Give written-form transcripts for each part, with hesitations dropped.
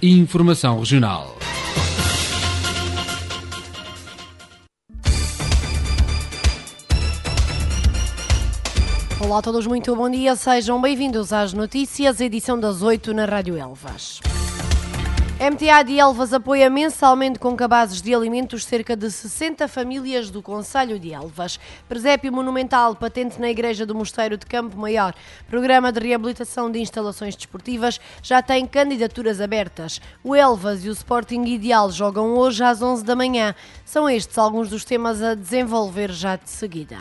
Informação Regional. Olá a todos, muito bom dia. Sejam bem-vindos às notícias, edição das 8 na Rádio Elvas. MTA de Elvas apoia mensalmente com cabazes de alimentos cerca de 60 famílias do concelho de Elvas. Presépio monumental patente na Igreja do Mosteiro de Campo Maior. Programa de reabilitação de instalações desportivas já tem candidaturas abertas. O Elvas e o Sporting Ideal jogam hoje às 11 da manhã. São estes alguns dos temas a desenvolver já de seguida.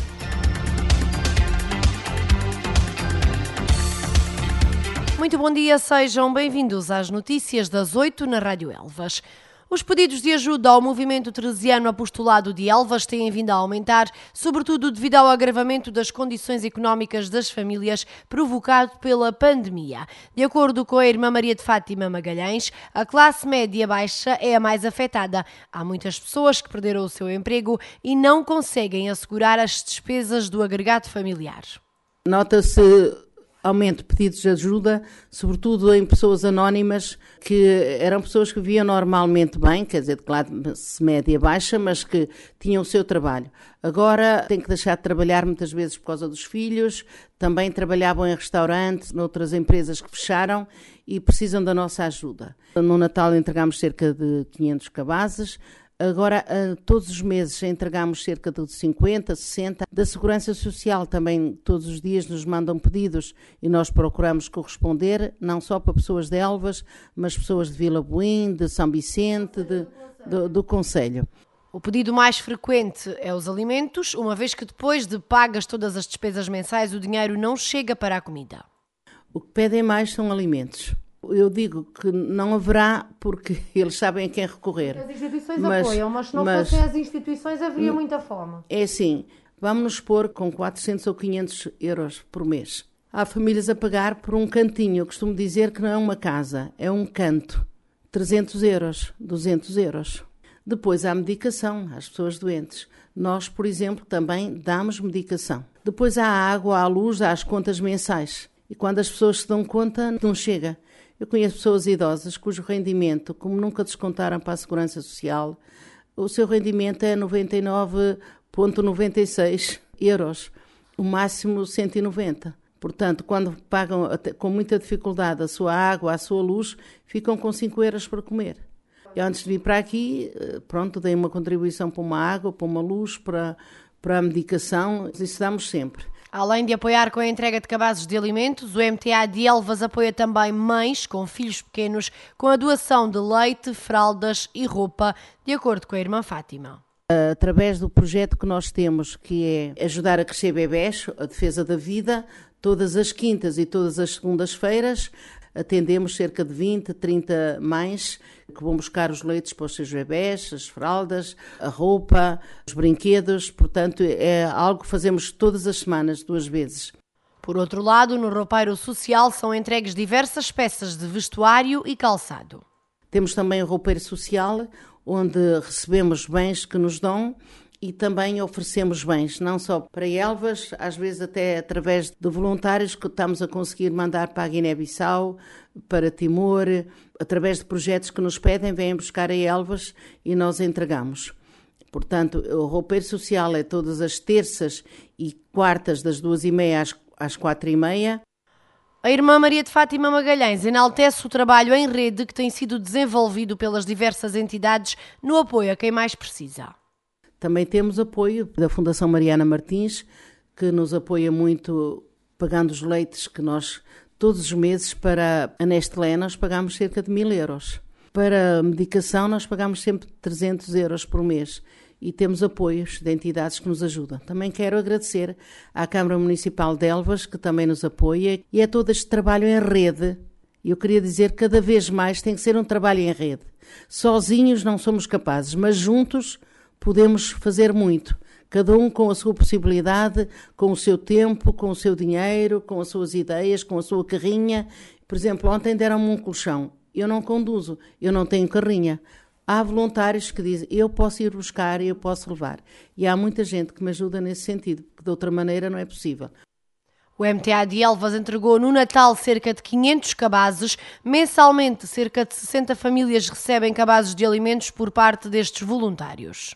Muito bom dia, sejam bem-vindos às notícias das 8 na Rádio Elvas. Os pedidos de ajuda ao movimento teresiano apostolado de Elvas têm vindo a aumentar, sobretudo devido ao agravamento das condições económicas das famílias provocado pela pandemia. De acordo com a Irmã Maria de Fátima Magalhães, a classe média baixa é a mais afetada. Há muitas pessoas que perderam o seu emprego e não conseguem assegurar as despesas do agregado familiar. Nota-se aumento de pedidos de ajuda, sobretudo em pessoas anónimas, que eram pessoas que viviam normalmente bem, quer dizer, de classe média baixa, mas que tinham o seu trabalho. Agora têm que deixar de trabalhar muitas vezes por causa dos filhos, também trabalhavam em restaurantes, noutras empresas que fecharam e precisam da nossa ajuda. No Natal entregamos cerca de 500 cabazes. Agora, todos os meses entregamos cerca de 50, 60. Da Segurança Social também todos os dias nos mandam pedidos e nós procuramos corresponder, não só para pessoas de Elvas, mas pessoas de Vila Boim, de São Vicente, do concelho. O pedido mais frequente é os alimentos, uma vez que depois de pagas todas as despesas mensais, o dinheiro não chega para a comida. O que pedem mais são alimentos. Eu digo que não haverá porque eles sabem a quem recorrer. As instituições apoiam, mas se não fossem as instituições haveria muita fome. É assim, vamos nos pôr com 400 ou 500 euros por mês. Há famílias a pagar por um cantinho. Eu costumo dizer que não é uma casa, é um canto. 300 euros, 200 euros. Depois há medicação às pessoas doentes. Nós, por exemplo, também damos medicação. Depois há a água, há a luz, há as contas mensais. E quando as pessoas se dão conta, não chega. Eu conheço pessoas idosas cujo rendimento, como nunca descontaram para a Segurança Social, o seu rendimento é 99,96 euros, o máximo 190. Portanto, quando pagam com muita dificuldade a sua água, a sua luz, ficam com 5 euros para comer. Eu antes de vir para aqui, dei uma contribuição para uma água, para uma luz, para a medicação, isso damos sempre. Além de apoiar com a entrega de cabazes de alimentos, o MTA de Elvas apoia também mães com filhos pequenos com a doação de leite, fraldas e roupa, de acordo com a Irmã Fátima. Através do projeto que nós temos, que é ajudar a crescer bebés, a defesa da vida, todas as quintas e todas as segundas-feiras, atendemos cerca de 20, 30 mães que vão buscar os leites para os seus bebés, as fraldas, a roupa, os brinquedos. Portanto, é algo que fazemos todas as semanas, 2 vezes. Por outro lado, no roupeiro social são entregues diversas peças de vestuário e calçado. Temos também o roupeiro social, onde recebemos bens que nos dão e também oferecemos bens, não só para Elvas, às vezes até através de voluntários que estamos a conseguir mandar para a Guiné-Bissau, para Timor, através de projetos que nos pedem, vêm buscar a Elvas e nós entregamos. Portanto, o roupeiro social é todas as terças e quartas das 2h30 às 4h30. A Irmã Maria de Fátima Magalhães enaltece o trabalho em rede que tem sido desenvolvido pelas diversas entidades no apoio a quem mais precisa. Também temos apoio da Fundação Mariana Martins, que nos apoia muito pagando os leites que nós, todos os meses, para a Nestlé, nós pagamos cerca de 1.000 euros. Para a medicação, nós pagamos sempre 300 euros por mês e temos apoios de entidades que nos ajudam. Também quero agradecer à Câmara Municipal de Elvas, que também nos apoia, e é todo este trabalho em rede. Eu queria dizer que cada vez mais tem que ser um trabalho em rede. Sozinhos não somos capazes, mas juntos podemos fazer muito, cada um com a sua possibilidade, com o seu tempo, com o seu dinheiro, com as suas ideias, com a sua carrinha. Por exemplo, ontem deram-me um colchão. Eu não conduzo, eu não tenho carrinha. Há voluntários que dizem, eu posso ir buscar e eu posso levar. E há muita gente que me ajuda nesse sentido, porque de outra maneira não é possível. O MTA de Elvas entregou no Natal cerca de 500 cabazes. Mensalmente, cerca de 60 famílias recebem cabazes de alimentos por parte destes voluntários.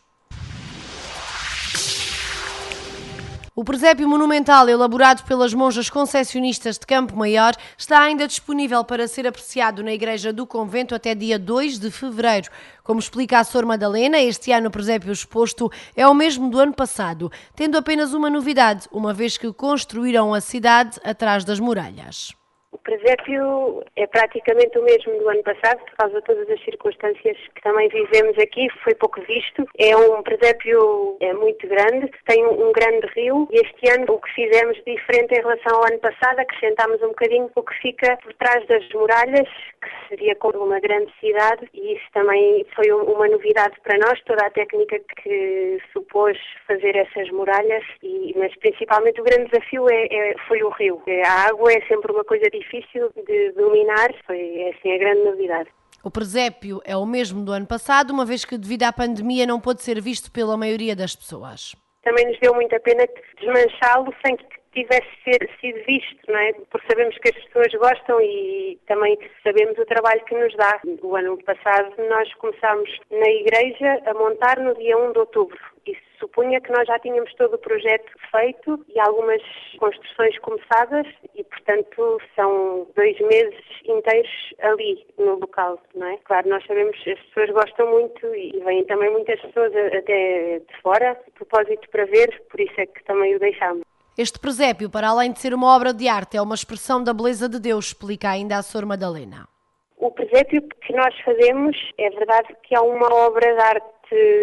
O presépio monumental, elaborado pelas monjas concessionistas de Campo Maior, está ainda disponível para ser apreciado na Igreja do Convento até dia 2 de fevereiro. Como explica a Sor Madalena, este ano o presépio exposto é o mesmo do ano passado, tendo apenas uma novidade, uma vez que construíram a cidade atrás das muralhas. O presépio é praticamente o mesmo do ano passado, por causa de todas as circunstâncias que também vivemos aqui, foi pouco visto. É um presépio muito grande, tem um grande rio e este ano o que fizemos diferente em relação ao ano passado, acrescentámos um bocadinho o que fica por trás das muralhas, que seria como uma grande cidade, e isso também foi uma novidade para nós, toda a técnica que supôs fazer essas muralhas, mas principalmente o grande desafio foi o rio. A água é sempre uma coisa difícil de dominar, foi assim a grande novidade. O presépio é o mesmo do ano passado, uma vez que devido à pandemia não pôde ser visto pela maioria das pessoas. Também nos deu muita pena desmanchá-lo sem que tivesse sido visto, não é? Porque sabemos que as pessoas gostam e também sabemos o trabalho que nos dá. O ano passado nós começámos na igreja a montar no dia 1 de outubro. Isso supunha que nós já tínhamos todo o projeto feito e algumas construções começadas e, portanto, são 2 meses inteiros ali no local, não é? Claro, nós sabemos que as pessoas gostam muito e vêm também muitas pessoas até de fora, de propósito para ver, por isso é que também o deixámos. Este presépio, para além de ser uma obra de arte, é uma expressão da beleza de Deus, explica ainda a Sor Madalena. O presépio que nós fazemos, é verdade que é uma obra de arte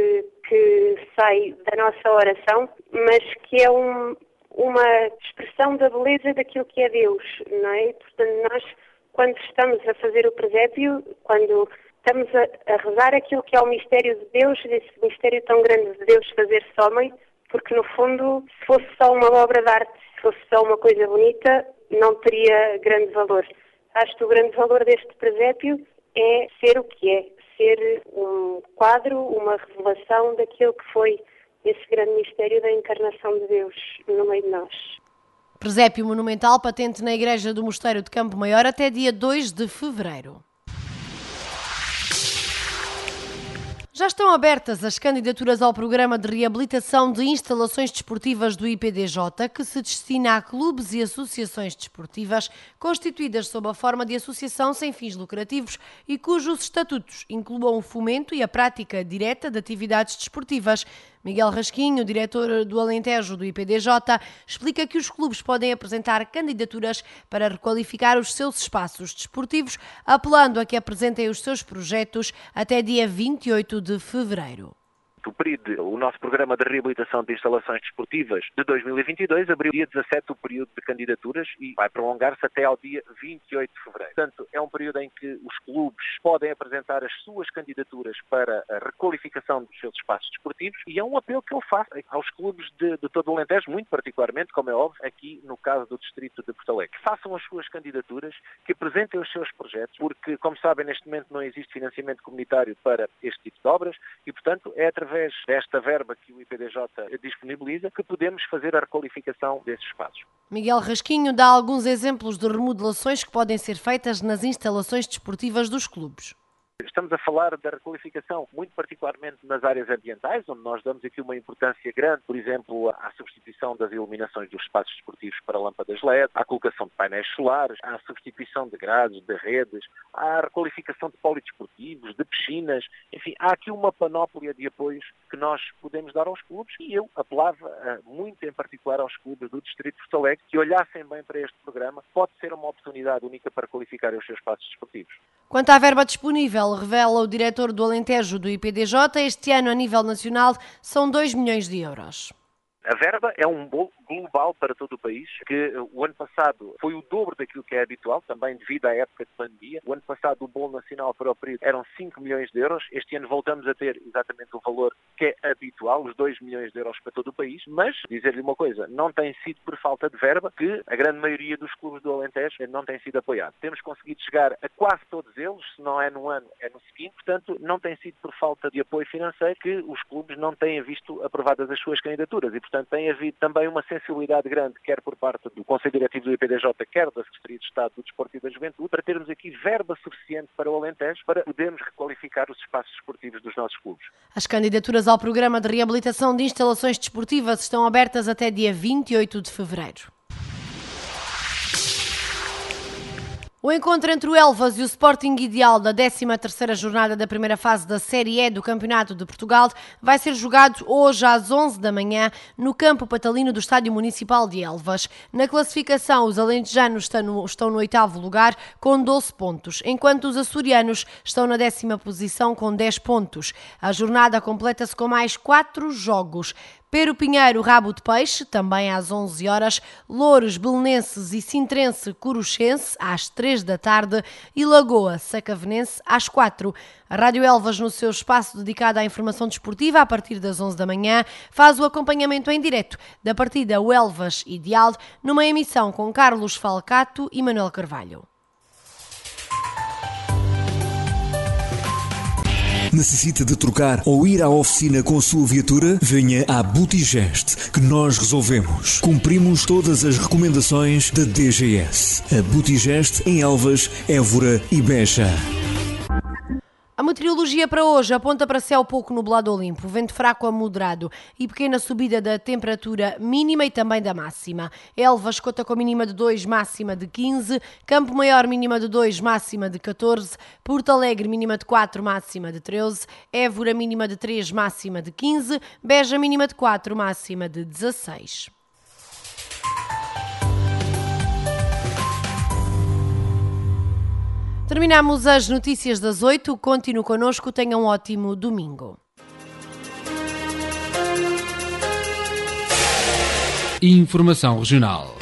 que sai da nossa oração, mas que é uma expressão da beleza daquilo que é Deus, não é? Portanto, nós, quando estamos a fazer o presépio, quando estamos a rezar aquilo que é o mistério de Deus, esse mistério tão grande de Deus fazer-se homem, porque no fundo, se fosse só uma obra de arte, se fosse só uma coisa bonita, não teria grande valor. Acho que o grande valor deste presépio é ser o que é, ser um quadro, uma revelação daquilo que foi esse grande mistério da encarnação de Deus no meio de nós. Presépio monumental patente na Igreja do Mosteiro de Campo Maior até dia 2 de fevereiro. Já estão abertas as candidaturas ao Programa de Reabilitação de Instalações Desportivas do IPDJ, que se destina a clubes e associações desportivas constituídas sob a forma de associação sem fins lucrativos e cujos estatutos incluam o fomento e a prática direta de atividades desportivas. Miguel Rasquinho, diretor do Alentejo do IPDJ, explica que os clubes podem apresentar candidaturas para requalificar os seus espaços desportivos, apelando a que apresentem os seus projetos até dia 28 de fevereiro. O período, o nosso programa de reabilitação de instalações desportivas de 2022 abriu dia 17 o período de candidaturas e vai prolongar-se até ao dia 28 de fevereiro. Portanto, é um período em que os clubes podem apresentar as suas candidaturas para a requalificação dos seus espaços desportivos e é um apelo que eu faço aos clubes de todo o Alentejo, muito particularmente, como é óbvio, aqui no caso do distrito de Porto Alegre. Que façam as suas candidaturas, que apresentem os seus projetos, porque, como sabem, neste momento não existe financiamento comunitário para este tipo de obras e, portanto, é através desta verba que o IPDJ disponibiliza que podemos fazer a requalificação desses espaços. Miguel Rasquinho dá alguns exemplos de remodelações que podem ser feitas nas instalações desportivas dos clubes. Estamos a falar da requalificação, muito particularmente nas áreas ambientais, onde nós damos aqui uma importância grande, por exemplo, à substituição das iluminações dos espaços desportivos para lâmpadas LED, à colocação de painéis solares, à substituição de grades, de redes, à requalificação de polidesportivos, de piscinas, enfim, há aqui uma panóplia de apoios que nós podemos dar aos clubes e eu apelava muito em particular aos clubes do Distrito de Porto Alegre que olhassem bem para este programa, pode ser uma oportunidade única para qualificar os seus espaços desportivos. Quanto à verba disponível, revela o diretor do Alentejo do IPDJ, este ano a nível nacional são 2 milhões de euros. A verba é um bolo global para todo o país, que o ano passado foi o dobro daquilo que é habitual, também devido à época de pandemia. O ano passado o bolo nacional para o período eram 5 milhões de euros. Este ano voltamos a ter exatamente o valor que é habitual, os 2 milhões de euros para todo o país. Mas, dizer-lhe uma coisa, não tem sido por falta de verba que a grande maioria dos clubes do Alentejo não tem sido apoiado. Temos conseguido chegar a quase todos eles, se não é no ano, é no seguinte. Portanto, não tem sido por falta de apoio financeiro que os clubes não têm visto aprovadas as suas candidaturas. E, portanto, tem havido também uma sensibilidade sensibilidade grande, quer por parte do Conselho Diretivo do IPDJ, quer da Secretaria de Estado do Desporto e da Juventude, para termos aqui verba suficiente para o Alentejo, para podermos requalificar os espaços desportivos dos nossos clubes. As candidaturas ao programa de reabilitação de instalações desportivas estão abertas até dia 28 de fevereiro. O encontro entre o Elvas e o Sporting Ideal da 13ª jornada da primeira fase da Série E do Campeonato de Portugal vai ser jogado hoje às 11 da manhã no campo patalino do Estádio Municipal de Elvas. Na classificação, os alentejanos estão no 8º lugar com 12 pontos, enquanto os açorianos estão na 10ª posição com 10 pontos. A jornada completa-se com mais 4 jogos. Pero Pinheiro, Rabo de Peixe, também às 11 horas, Loures, Belenenses e Sintrense, Coruchense, às 3 da tarde e Lagoa, Sacavenense, às 4. A Rádio Elvas, no seu espaço dedicado à informação desportiva, a partir das 11 da manhã, faz o acompanhamento em direto da partida Elvas Ideal, numa emissão com Carlos Falcato e Manuel Carvalho. Necessita de trocar ou ir à oficina com a sua viatura? Venha à Butigest, que nós resolvemos. Cumprimos todas as recomendações da DGS. A Butigest em Elvas, Évora e Beja. A meteorologia para hoje aponta para céu pouco nublado ou limpo, vento fraco a moderado e pequena subida da temperatura mínima e também da máxima. Elvas conta com mínima de 2, máxima de 15, Campo Maior mínima de 2, máxima de 14, Porto Alegre mínima de 4, máxima de 13, Évora mínima de 3, máxima de 15, Beja mínima de 4, máxima de 16. Terminamos as notícias das 8. Continue connosco. Tenha um ótimo domingo. Informação regional.